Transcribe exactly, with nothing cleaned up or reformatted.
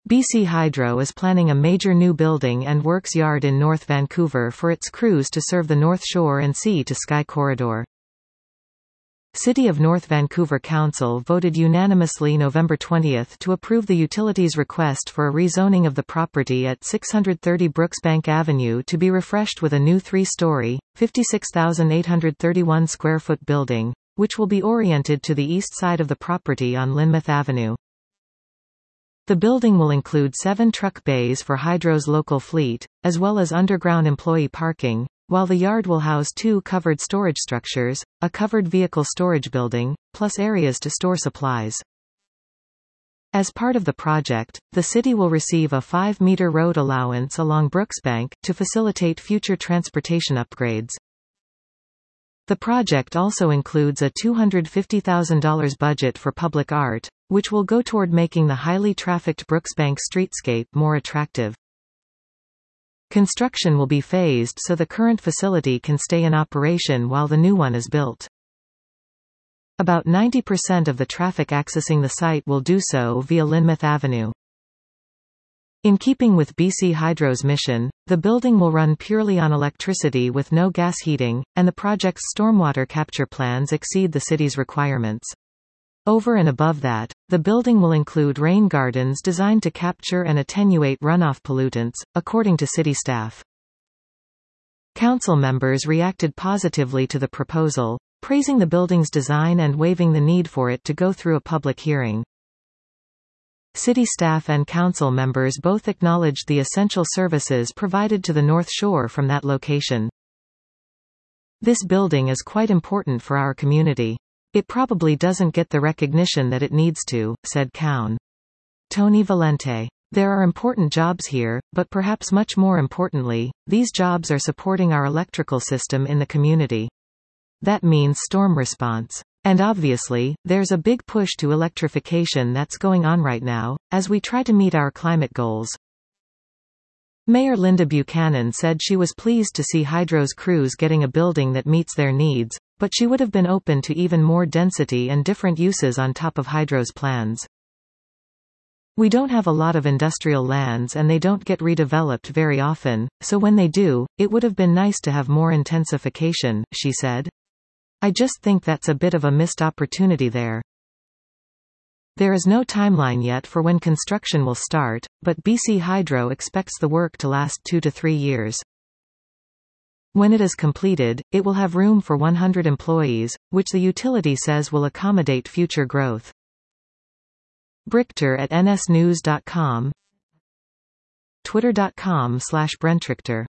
B C Hydro is planning a major new building and works yard in North Vancouver for its crews to serve the North Shore and Sea to Sky corridor. City of North Vancouver Council voted unanimously November twentieth to approve the utilities' request for a rezoning of the property at six hundred thirty Brooksbank Avenue to be refreshed with a new three-story, fifty-six thousand eight hundred thirty-one square foot building, which will be oriented to the east side of the property on Lynmouth Avenue. The building will include seven truck bays for Hydro's local fleet, as well as underground employee parking, while the yard will house two covered storage structures, a covered vehicle storage building, plus areas to store supplies. As part of the project, the city will receive a five meter road allowance along Brooksbank, to facilitate future transportation upgrades. The project also includes a two hundred fifty thousand dollars budget for public art, which will go toward making the highly trafficked Brooksbank streetscape more attractive. Construction will be phased so the current facility can stay in operation while the new one is built. About ninety percent of the traffic accessing the site will do so via Lynmouth Avenue. In keeping with B C Hydro's mission, the building will run purely on electricity with no gas heating, and the project's stormwater capture plans exceed the city's requirements. Over and above that, the building will include rain gardens designed to capture and attenuate runoff pollutants, according to city staff. Council members reacted positively to the proposal, praising the building's design and waiving the need for it to go through a public hearing. City staff and council members both acknowledged the essential services provided to the North Shore from that location. This building is quite important for our community. It probably doesn't get the recognition that it needs to, said Cowan. Tony Valente. There are important jobs here, but perhaps much more importantly, these jobs are supporting our electrical system in the community. That means storm response. And obviously, there's a big push to electrification that's going on right now, as we try to meet our climate goals. Mayor Linda Buchanan said she was pleased to see Hydro's crews getting a building that meets their needs, but she would have been open to even more density and different uses on top of Hydro's plans. We don't have a lot of industrial lands and they don't get redeveloped very often, so when they do, it would have been nice to have more intensification, she said. I just think that's a bit of a missed opportunity there. There is no timeline yet for when construction will start, but B C Hydro expects the work to last two to three years. When it is completed, it will have room for one hundred employees, which the utility says will accommodate future growth. Brichter at N S news dot com, Twitter dot com slash Brentrichter.